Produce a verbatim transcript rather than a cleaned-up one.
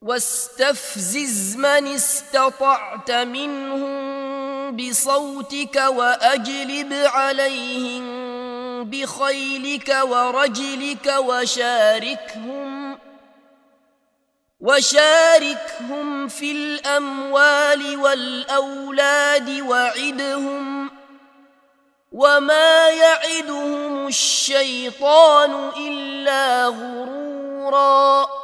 واستفزز من استطعت منهم بصوتك وأجلب عليهم بخيلك ورجلك وشاركهم وشاركهم في الأموال والأولاد وعدهم وما يعدهم الشيطان إلا غرورا